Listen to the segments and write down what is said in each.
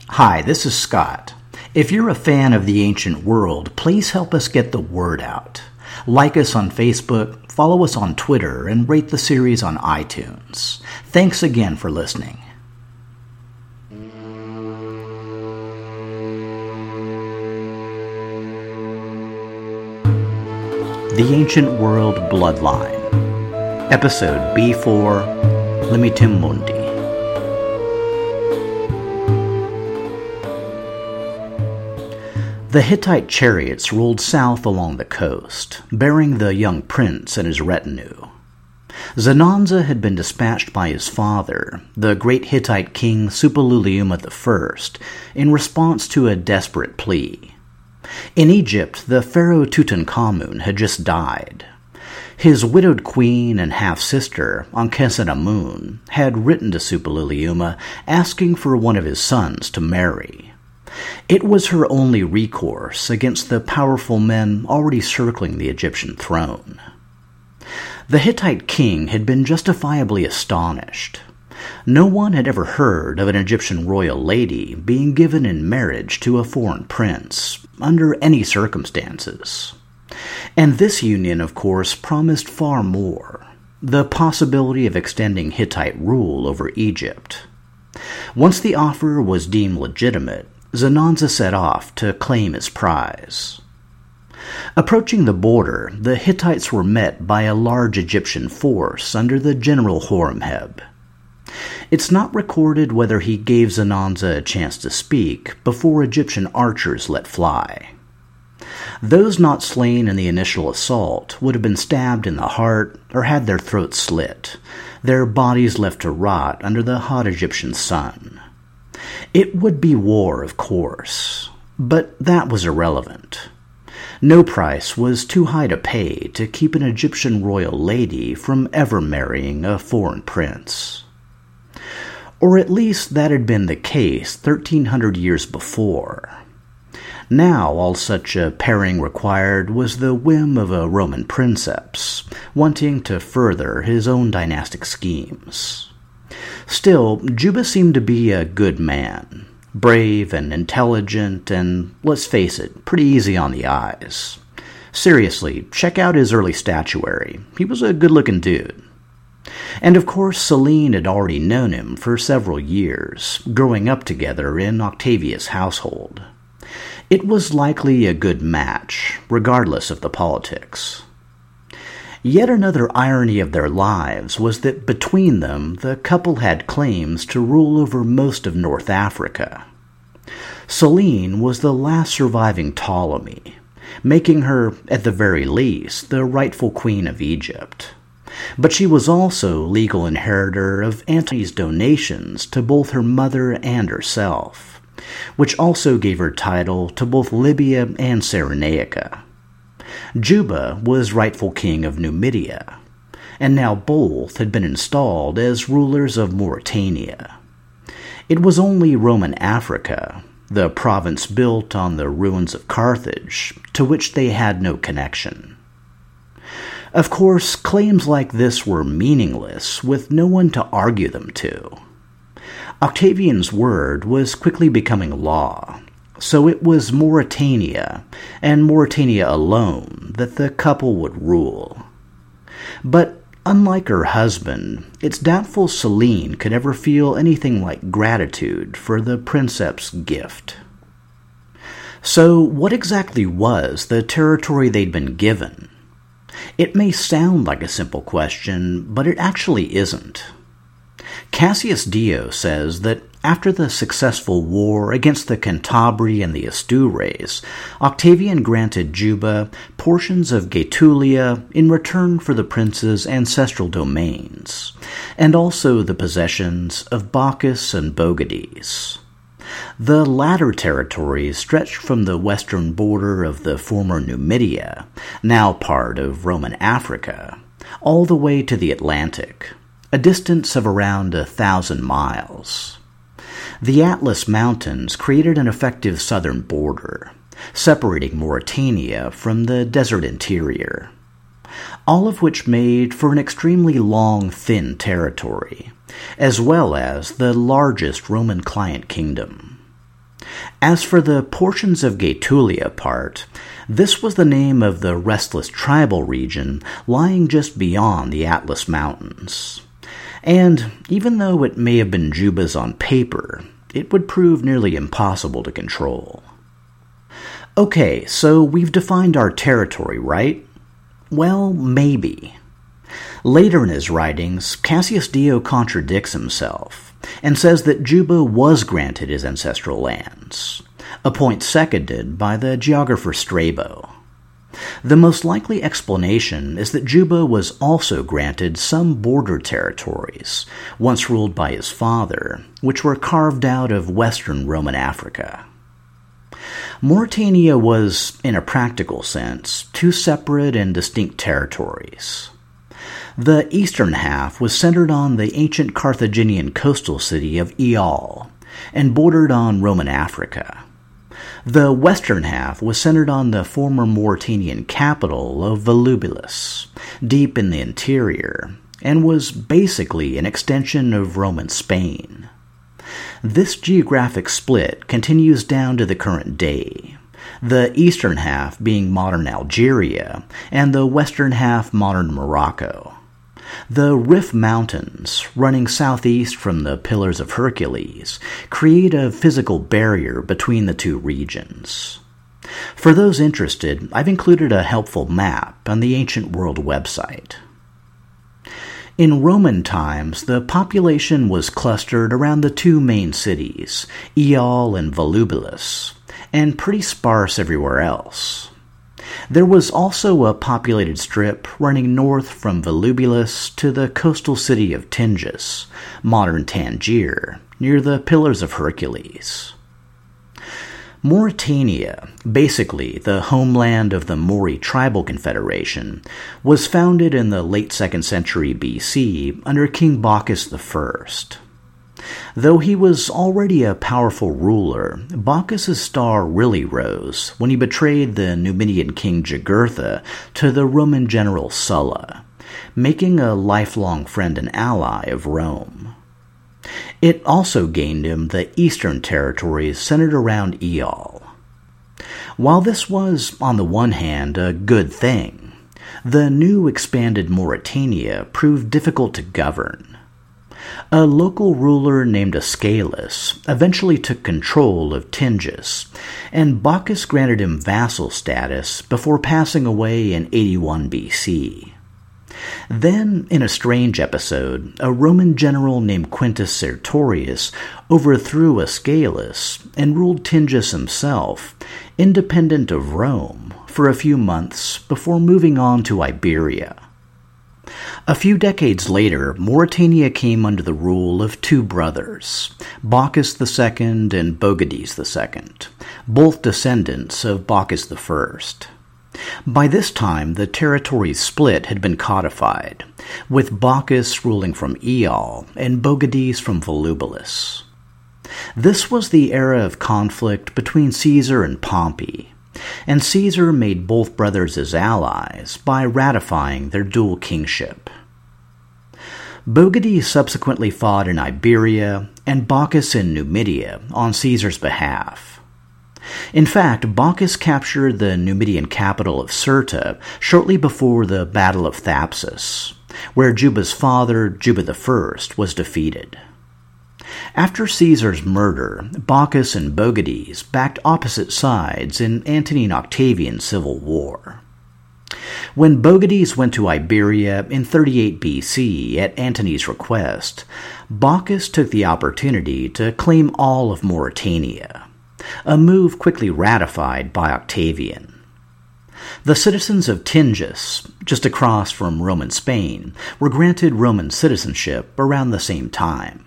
Hi, this is Scott. If you're a fan of the ancient world, please help us get the word out. Like us on Facebook, follow us on Twitter, and rate the series on iTunes. Thanks again for listening. The Ancient World Bloodline, Episode B4, Limitum Mundi. The Hittite chariots rolled south along the coast, bearing the young prince and his retinue. Zananza had been dispatched by his father, the great Hittite king Suppiluliuma I, in response to a desperate plea. In Egypt, the pharaoh Tutankhamun had just died. His widowed queen and half-sister, Ankhesenamun, had written to Suppiluliuma asking for one of his sons to marry. It was her only recourse against the powerful men already circling the Egyptian throne. The Hittite king had been justifiably astonished. No one had ever heard of an Egyptian royal lady being given in marriage to a foreign prince, under any circumstances. And this union, of course, promised far more: the possibility of extending Hittite rule over Egypt. Once the offer was deemed legitimate, Zananza set off to claim his prize. Approaching the border, the Hittites were met by a large Egyptian force under the general Horemheb. It's not recorded whether he gave Zananza a chance to speak before Egyptian archers let fly. Those not slain in the initial assault would have been stabbed in the heart or had their throats slit, their bodies left to rot under the hot Egyptian sun. It would be war, of course, but that was irrelevant. No price was too high to pay to keep an Egyptian royal lady from ever marrying a foreign prince. Or at least that had been the case 1,300 years before. Now all such a pairing required was the whim of a Roman princeps, wanting to further his own dynastic schemes. Still, Juba seemed to be a good man, brave and intelligent and, let's face it, pretty easy on the eyes. Seriously, check out his early statuary. He was a good-looking dude. And of course, Selene had already known him for several years, growing up together in Octavia's household. It was likely a good match, regardless of the politics. Yet another irony of their lives was that between them, the couple had claims to rule over most of North Africa. Selene was the last surviving Ptolemy, making her, at the very least, the rightful queen of Egypt. But she was also legal inheritor of Antony's donations to both her mother and herself, which also gave her title to both Libya and Cyrenaica. Juba was rightful king of Numidia, and now both had been installed as rulers of Mauritania. It was only Roman Africa, the province built on the ruins of Carthage, to which they had no connection. Of course, claims like this were meaningless, with no one to argue them to. Octavian's word was quickly becoming law, so it was Mauritania, and Mauritania alone, that the couple would rule. But unlike her husband, it's doubtful Selene could ever feel anything like gratitude for the princeps' gift. So what exactly was the territory they'd been given? It may sound like a simple question, but it actually isn't. Cassius Dio says that after the successful war against the Cantabri and the Astures, Octavian granted Juba portions of Gaetulia in return for the prince's ancestral domains, and also the possessions of Bacchus and Bogades. The latter territories stretched from the western border of the former Numidia, now part of Roman Africa, all the way to the Atlantic, a distance of around 1,000 miles. The Atlas Mountains created an effective southern border, separating Mauritania from the desert interior, all of which made for an extremely long, thin territory, as well as the largest Roman client kingdom. As for the portions of Gaetulia part, this was the name of the restless tribal region lying just beyond the Atlas Mountains. And even though it may have been Juba's on paper, it would prove nearly impossible to control. Okay, so we've defined our territory, right? Well, maybe. Later in his writings, Cassius Dio contradicts himself and says that Juba was granted his ancestral lands, a point seconded by the geographer Strabo. The most likely explanation is that Juba was also granted some border territories, once ruled by his father, which were carved out of western Roman Africa. Mauritania was, in a practical sense, two separate and distinct territories. The eastern half was centered on the ancient Carthaginian coastal city of Ial and bordered on Roman Africa. The western half was centered on the former Mauritanian capital of Volubilis, deep in the interior, and was basically an extension of Roman Spain. This geographic split continues down to the current day, the eastern half being modern Algeria and the western half modern Morocco. The Rif Mountains, running southeast from the Pillars of Hercules, create a physical barrier between the two regions. For those interested, I've included a helpful map on the Ancient World website. In Roman times, the population was clustered around the two main cities, Ial and Volubilis, and pretty sparse everywhere else. There was also a populated strip running north from Volubilis to the coastal city of Tingis, modern Tangier, near the Pillars of Hercules. Mauritania, basically the homeland of the Mori Tribal Confederation, was founded in the late 2nd century BC under King Bocchus I. Though he was already a powerful ruler, Bocchus' star really rose when he betrayed the Numidian king Jugurtha to the Roman general Sulla, making a lifelong friend and ally of Rome. It also gained him the eastern territories centered around Ial. While this was, on the one hand, a good thing, the new expanded Mauritania proved difficult to govern. A local ruler named Ascalis eventually took control of Tingis, and Bocchus granted him vassal status before passing away in 81 BC. Then, in a strange episode, a Roman general named Quintus Sertorius overthrew Ascalis and ruled Tingis himself, independent of Rome, for a few months before moving on to Iberia. A few decades later, Mauritania came under the rule of two brothers, Bocchus II and Bogades II, both descendants of Bocchus I. By this time, the territory's split had been codified, with Bocchus ruling from Ial and Bogades from Volubilis. This was the era of conflict between Caesar and Pompey, and Caesar made both brothers his allies by ratifying their dual kingship. Bogades subsequently fought in Iberia and Bocchus in Numidia on Caesar's behalf. In fact, Bocchus captured the Numidian capital of Cirta shortly before the Battle of Thapsus, where Juba's father, Juba I, was defeated. After Caesar's murder, Bocchus and Bogades backed opposite sides in Antony and Octavian's civil war. When Bogades went to Iberia in 38 BC at Antony's request, Bocchus took the opportunity to claim all of Mauritania, a move quickly ratified by Octavian. The citizens of Tingis, just across from Roman Spain, were granted Roman citizenship around the same time.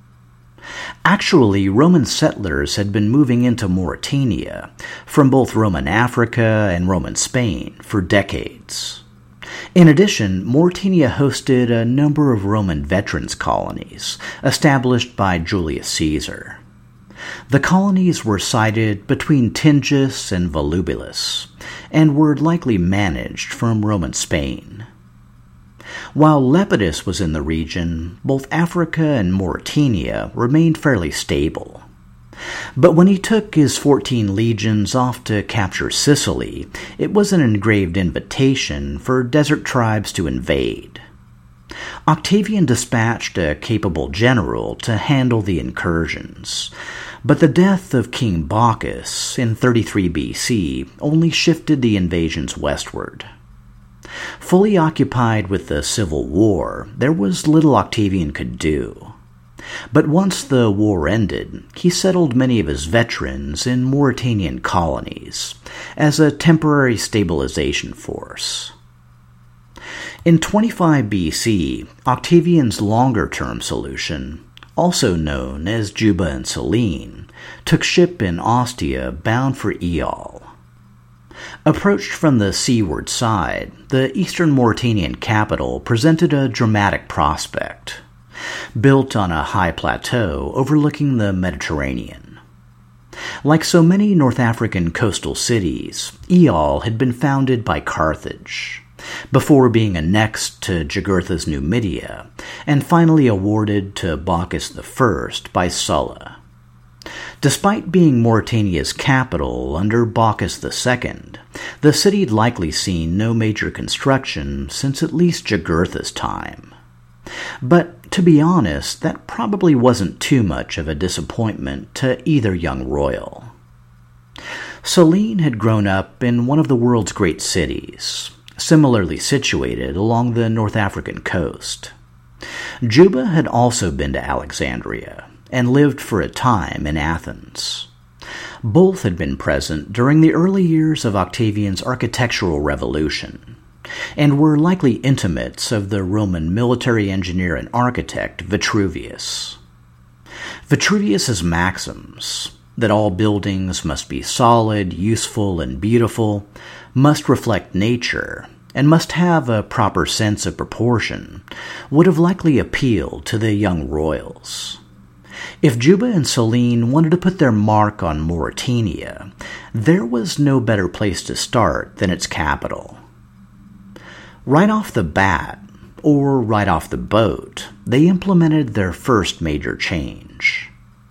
Actually, Roman settlers had been moving into Mauritania from both Roman Africa and Roman Spain for decades. In addition, Mauritania hosted a number of Roman veterans colonies established by Julius Caesar. The colonies were sited between Tingis and Volubilis and were likely managed from Roman Spain. While Lepidus was in the region, both Africa and Mauritania remained fairly stable. But when he took his 14 legions off to capture Sicily, it was an engraved invitation for desert tribes to invade. Octavian dispatched a capable general to handle the incursions, but the death of King Bocchus in 33 BC only shifted the invasions westward. Fully occupied with the civil war, there was little Octavian could do. But once the war ended, he settled many of his veterans in Mauritanian colonies as a temporary stabilization force. In 25 BC, Octavian's longer-term solution, also known as Juba and Selene, took ship in Ostia bound for Ial. Approached from the seaward side, the eastern Mauritanian capital presented a dramatic prospect. Built on a high plateau overlooking the Mediterranean. Like so many North African coastal cities, Ial had been founded by Carthage, before being annexed to Jugurtha's Numidia, and finally awarded to Bocchus I by Sulla. Despite being Mauritania's capital under Bocchus II, the city had likely seen no major construction since at least Jugurtha's time. But to be honest, that probably wasn't too much of a disappointment to either young royal. Selene had grown up in one of the world's great cities, similarly situated along the North African coast. Juba had also been to Alexandria and lived for a time in Athens. Both had been present during the early years of Octavian's architectural revolution, and were likely intimates of the Roman military engineer and architect Vitruvius. Vitruvius's maxims, that all buildings must be solid, useful, and beautiful, must reflect nature, and must have a proper sense of proportion, would have likely appealed to the young royals. If Juba and Selene wanted to put their mark on Mauritania, there was no better place to start than its capital. Right off the bat, or right off the boat, they implemented their first major change.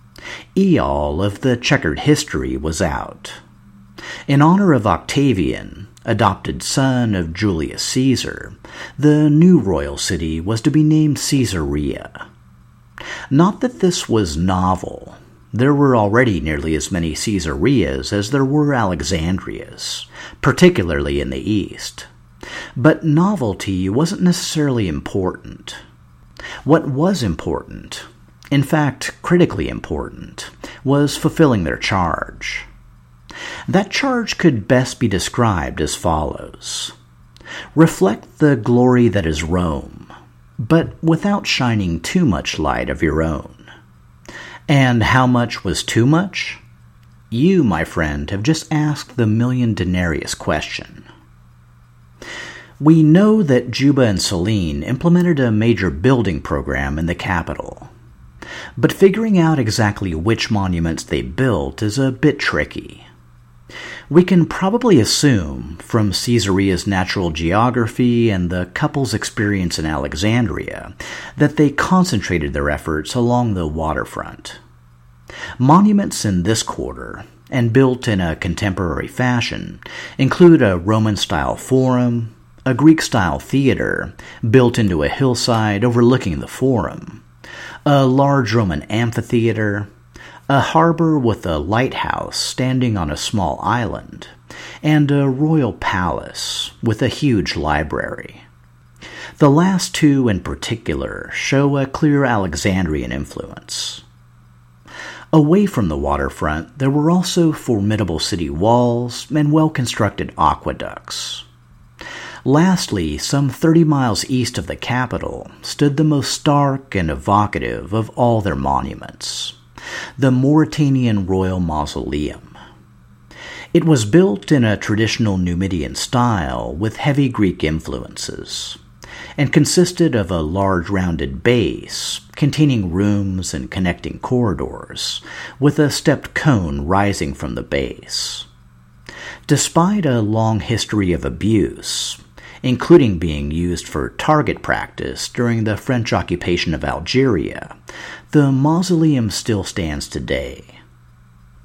Ial of the checkered history was out. In honor of Octavian, adopted son of Julius Caesar, the new royal city was to be named Caesarea. Not that this was novel. There were already nearly as many Caesareas as there were Alexandrias, particularly in the east. But novelty wasn't necessarily important. What was important, in fact critically important, was fulfilling their charge. That charge could best be described as follows. Reflect the glory that is Rome, but without shining too much light of your own. And how much was too much? You, my friend, have just asked the million denarius question. We know that Juba and Selene implemented a major building program in the capital, but figuring out exactly which monuments they built is a bit tricky. We can probably assume, from Caesarea's natural geography and the couple's experience in Alexandria, that they concentrated their efforts along the waterfront. Monuments in this quarter, and built in a contemporary fashion, include a Roman-style forum, a Greek-style theater built into a hillside overlooking the forum, a large Roman amphitheater, a harbor with a lighthouse standing on a small island, and a royal palace with a huge library. The last two in particular show a clear Alexandrian influence. Away from the waterfront, there were also formidable city walls and well-constructed aqueducts. Lastly, some 30 miles east of the capital stood the most stark and evocative of all their monuments, the Mauritanian Royal Mausoleum. It was built in a traditional Numidian style with heavy Greek influences, and consisted of a large rounded base containing rooms and connecting corridors, with a stepped cone rising from the base. Despite a long history of abuse, including being used for target practice during the French occupation of Algeria, the mausoleum still stands today.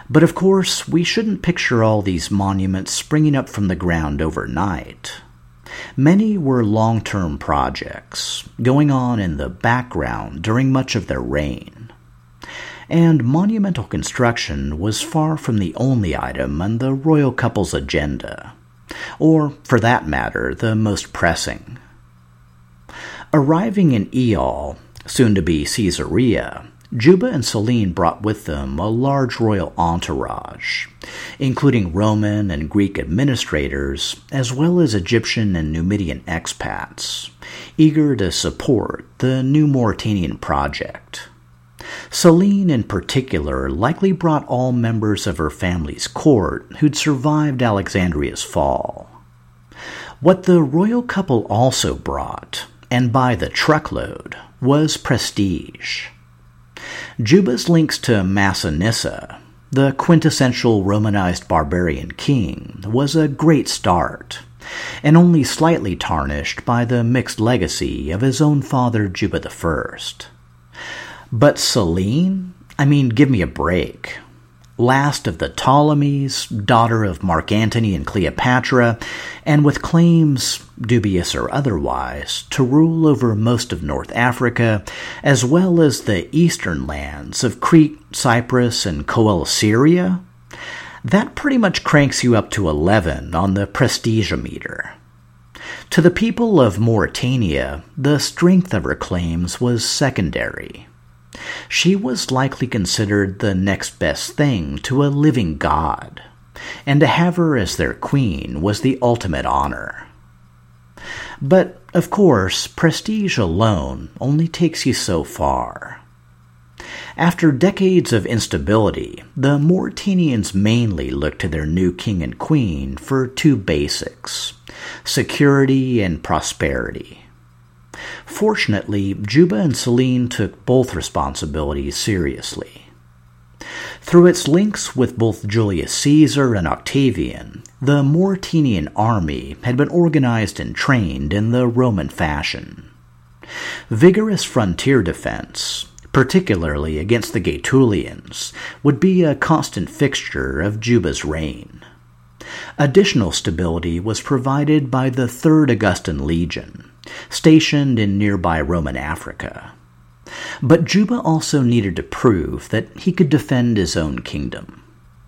But of course, we shouldn't picture all these monuments springing up from the ground overnight. Many were long-term projects, going on in the background during much of their reign. And monumental construction was far from the only item on the royal couple's agenda, or, for that matter, the most pressing. Arriving in Aeol, soon to be Caesarea, Juba and Selene brought with them a large royal entourage, including Roman and Greek administrators, as well as Egyptian and Numidian expats, eager to support the new Mauritanian project. Selene, in particular, likely brought all members of her family's court who'd survived Alexandria's fall. What the royal couple also brought, and by the truckload, was prestige. Juba's links to Massinissa, the quintessential Romanized barbarian king, was a great start, and only slightly tarnished by the mixed legacy of his own father Juba I. But Selene? I mean, give me a break. Last of the Ptolemies, daughter of Mark Antony and Cleopatra, and with claims, dubious or otherwise, to rule over most of North Africa, as well as the eastern lands of Crete, Cyprus, and Coele-Syria, that pretty much cranks you up to 11 on the prestigeometer. To the people of Mauritania, the strength of her claims was secondary. She was likely considered the next best thing to a living god, and to have her as their queen was the ultimate honor. But, of course, prestige alone only takes you so far. After decades of instability, the Mauritanians mainly looked to their new king and queen for two basics: security and prosperity. Fortunately, Juba and Selene took both responsibilities seriously. Through its links with both Julius Caesar and Octavian, the Mauritanian army had been organized and trained in the Roman fashion. Vigorous frontier defense, particularly against the Gaetulians, would be a constant fixture of Juba's reign. Additional stability was provided by the 3rd Augustan Legion, stationed in nearby Roman Africa. But Juba also needed to prove that he could defend his own kingdom.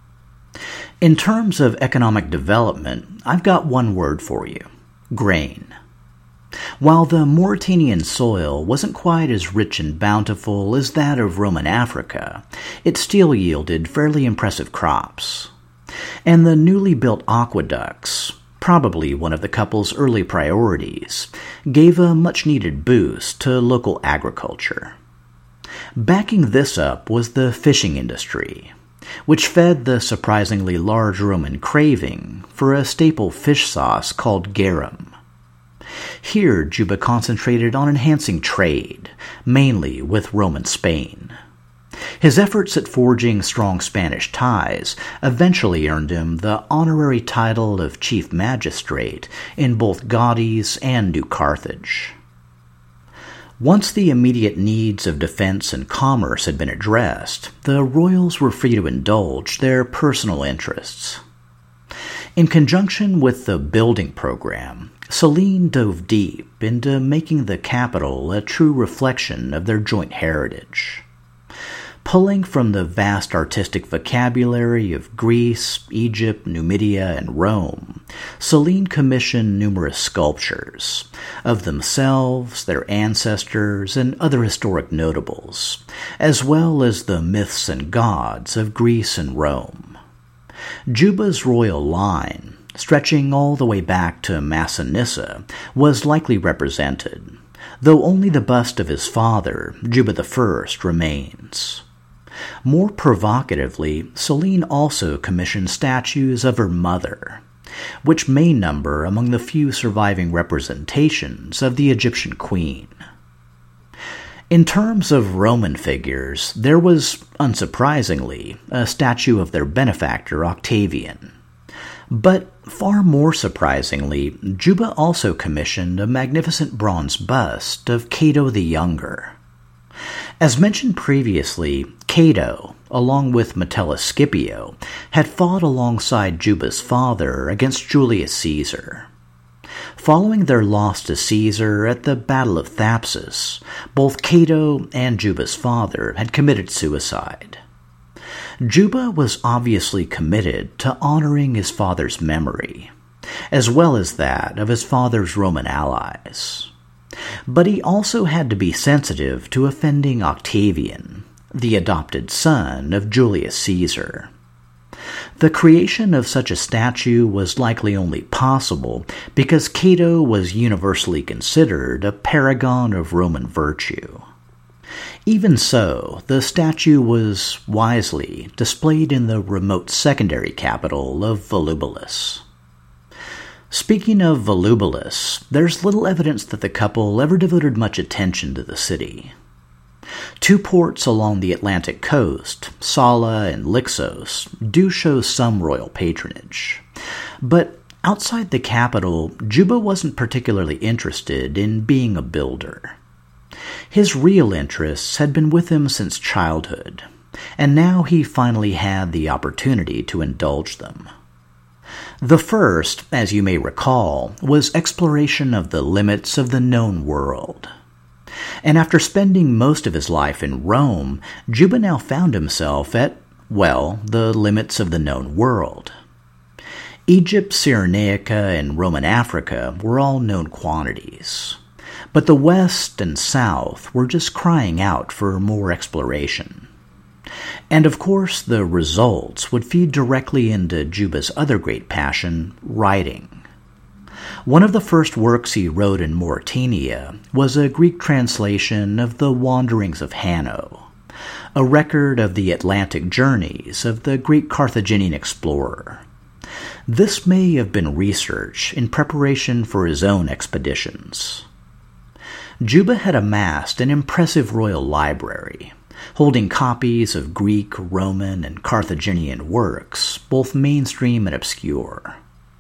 In terms of economic development, I've got one word for you: grain. While the Mauritanian soil wasn't quite as rich and bountiful as that of Roman Africa, it still yielded fairly impressive crops. And the newly built aqueducts, probably one of the couple's early priorities, gave a much-needed boost to local agriculture. Backing this up was the fishing industry, which fed the surprisingly large Roman craving for a staple fish sauce called garum. Here, Juba concentrated on enhancing trade, mainly with Roman Spain. His efforts at forging strong Spanish ties eventually earned him the honorary title of Chief Magistrate in both Gades and New Carthage. Once the immediate needs of defense and commerce had been addressed, the royals were free to indulge their personal interests. In conjunction with the building program, Selene dove deep into making the capital a true reflection of their joint heritage. Pulling from the vast artistic vocabulary of Greece, Egypt, Numidia, and Rome, Selene commissioned numerous sculptures of themselves, their ancestors, and other historic notables, as well as the myths and gods of Greece and Rome. Juba's royal line, stretching all the way back to Massinissa, was likely represented, though only the bust of his father, Juba I, remains. More provocatively, Selene also commissioned statues of her mother, which may number among the few surviving representations of the Egyptian queen. In terms of Roman figures, there was, unsurprisingly, a statue of their benefactor Octavian. But far more surprisingly, Juba also commissioned a magnificent bronze bust of Cato the Younger. As mentioned previously, Cato, along with Metellus Scipio, had fought alongside Juba's father against Julius Caesar. Following their loss to Caesar at the Battle of Thapsus, both Cato and Juba's father had committed suicide. Juba was obviously committed to honoring his father's memory, as well as that of his father's Roman allies. But he also had to be sensitive to offending Octavian, the adopted son of Julius Caesar. The creation of such a statue was likely only possible because Cato was universally considered a paragon of Roman virtue. Even so, the statue was wisely displayed in the remote secondary capital of Volubilis. Speaking of Volubilis, there's little evidence that the couple ever devoted much attention to the city. Two ports along the Atlantic coast, Sala and Lixos, do show some royal patronage. But outside the capital, Juba wasn't particularly interested in being a builder. His real interests had been with him since childhood, and now he finally had the opportunity to indulge them. The first, as you may recall, was exploration of the limits of the known world. And after spending most of his life in Rome, Juba now found himself at, well, the limits of the known world. Egypt, Cyrenaica, and Roman Africa were all known quantities. But the West and South were just crying out for more exploration. And of course, the results would feed directly into Juba's other great passion, writing. One of the first works he wrote in Mauritania was a Greek translation of the Wanderings of Hanno, a record of the Atlantic journeys of the Greek Carthaginian explorer. This may have been research in preparation for his own expeditions. Juba had amassed an impressive royal library, holding copies of Greek, Roman, and Carthaginian works, both mainstream and obscure.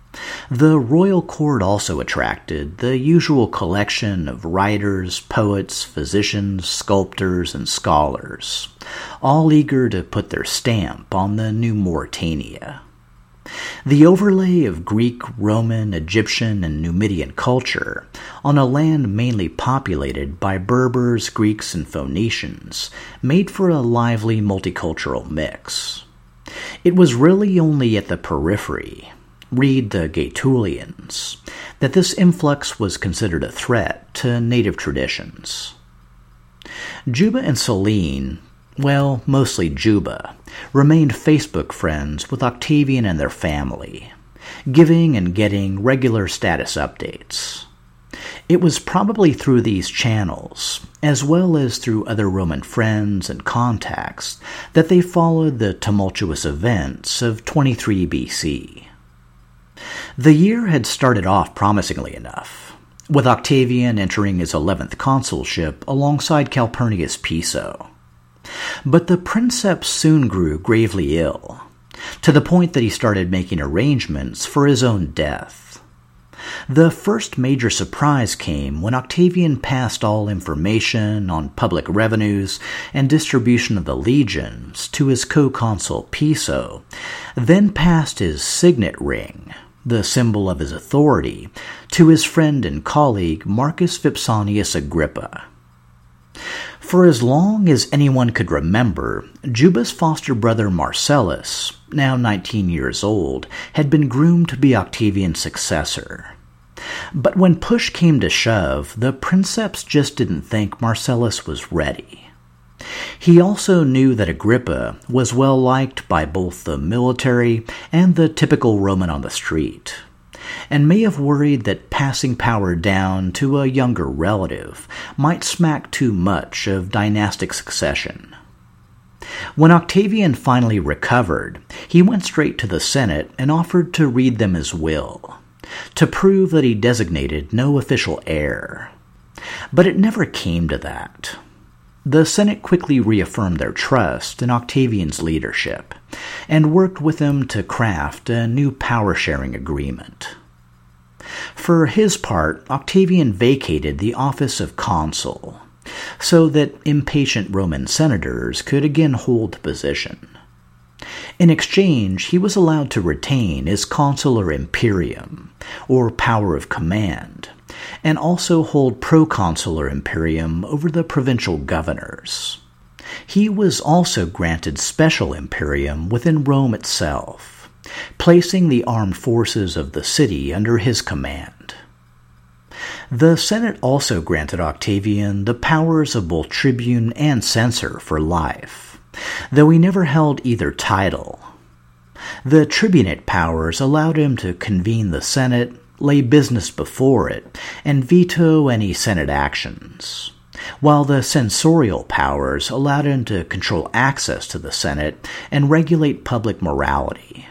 The royal court also attracted the usual collection of writers, poets, physicians, sculptors, and scholars, all eager to put their stamp on the new Mauritania. The overlay of Greek, Roman, Egyptian, and Numidian culture on a land mainly populated by Berbers, Greeks, and Phoenicians made for a lively multicultural mix. It was really only at the periphery, read the Gaetulians, that this influx was considered a threat to native traditions. Juba and Selene, well, mostly Juba, remained Facebook friends with Octavian and their family, giving and getting regular status updates. It was probably through these channels, as well as through other Roman friends and contacts, that they followed the tumultuous events of 23 BC. The year had started off promisingly enough, with Octavian entering his 11th consulship alongside Calpurnius Piso. But the princeps soon grew gravely ill, to the point that he started making arrangements for his own death. The first major surprise came when Octavian passed all information on public revenues and distribution of the legions to his co-consul Piso, then passed his signet ring, the symbol of his authority, to his friend and colleague Marcus Vipsanius Agrippa. For as long as anyone could remember, Juba's foster brother Marcellus, now 19 years old, had been groomed to be Octavian's successor. But when push came to shove, the princeps just didn't think Marcellus was ready. He also knew that Agrippa was well liked by both the military and the typical Roman on the street, and may have worried that passing power down to a younger relative might smack too much of dynastic succession. When Octavian finally recovered, he went straight to the Senate and offered to read them his will, to prove that he designated no official heir. But it never came to that. The Senate quickly reaffirmed their trust in Octavian's leadership, and worked with him to craft a new power-sharing agreement. For his part, Octavian vacated the office of consul, so that impatient Roman senators could again hold the position. In exchange, he was allowed to retain his consular imperium, or power of command, and also hold proconsular imperium over the provincial governors. He was also granted special imperium within Rome itself, placing the armed forces of the city under his command. The Senate also granted Octavian the powers of both tribune and censor for life, though he never held either title. The tribunate powers allowed him to convene the Senate, lay business before it, and veto any Senate actions, while the censorial powers allowed him to control access to the Senate and regulate public morality.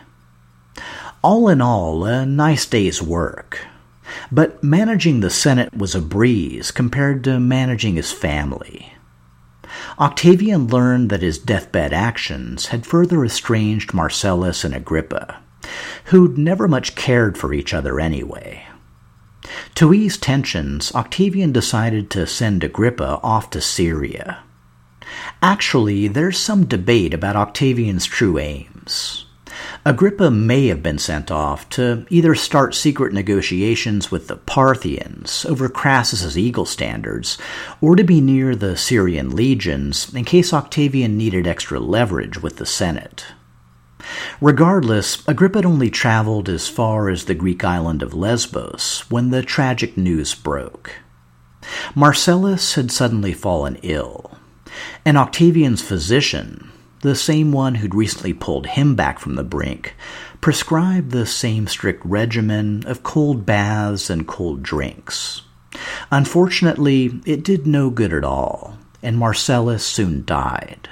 All in all, a nice day's work. But managing the Senate was a breeze compared to managing his family. Octavian learned that his deathbed actions had further estranged Marcellus and Agrippa, who'd never much cared for each other anyway. To ease tensions, Octavian decided to send Agrippa off to Syria. Actually, there's some debate about Octavian's true aims. Agrippa may have been sent off to either start secret negotiations with the Parthians over Crassus's eagle standards, or to be near the Syrian legions in case Octavian needed extra leverage with the Senate. Regardless, Agrippa had only traveled as far as the Greek island of Lesbos when the tragic news broke. Marcellus had suddenly fallen ill, and Octavian's physician, the same one who'd recently pulled him back from the brink, prescribed the same strict regimen of cold baths and cold drinks. Unfortunately, it did no good at all, and Marcellus soon died.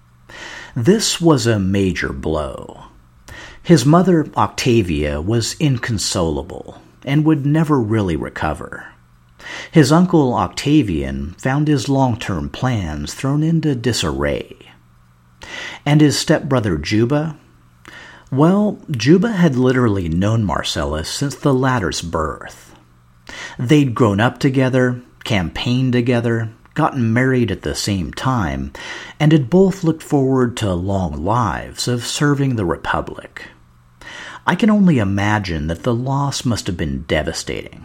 This was a major blow. His mother, Octavia, was inconsolable and would never really recover. His uncle, Octavian, found his long-term plans thrown into disarray. And his stepbrother Juba? Well, Juba had literally known Marcellus since the latter's birth. They'd grown up together, campaigned together, gotten married at the same time, and had both looked forward to long lives of serving the Republic. I can only imagine that the loss must have been devastating.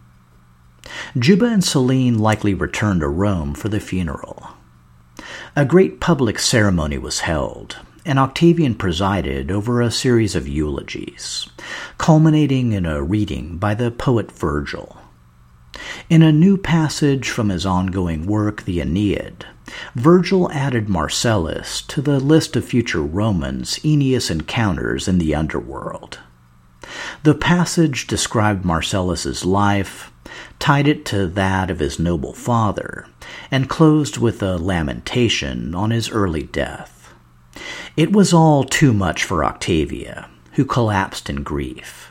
Juba and Selene likely returned to Rome for the funeral. A great public ceremony was held, and Octavian presided over a series of eulogies, culminating in a reading by the poet Virgil. In a new passage from his ongoing work, the Aeneid, Virgil added Marcellus to the list of future Romans Aeneas encounters in the underworld. The passage described Marcellus's life, tied it to that of his noble father, and closed with a lamentation on his early death. It was all too much for Octavia, who collapsed in grief.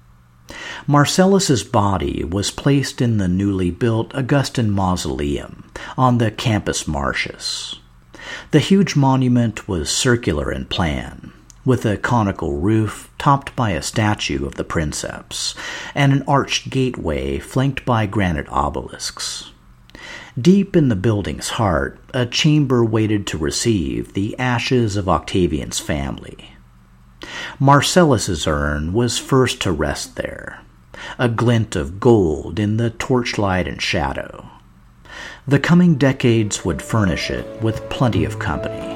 Marcellus's body was placed in the newly built Augustan Mausoleum on the Campus Martius. The huge monument was circular in plan, with a conical roof topped by a statue of the Princeps, and an arched gateway flanked by granite obelisks. Deep in the building's heart, a chamber waited to receive the ashes of Octavian's family. Marcellus's urn was first to rest there, a glint of gold in the torchlight and shadow. The coming decades would furnish it with plenty of company.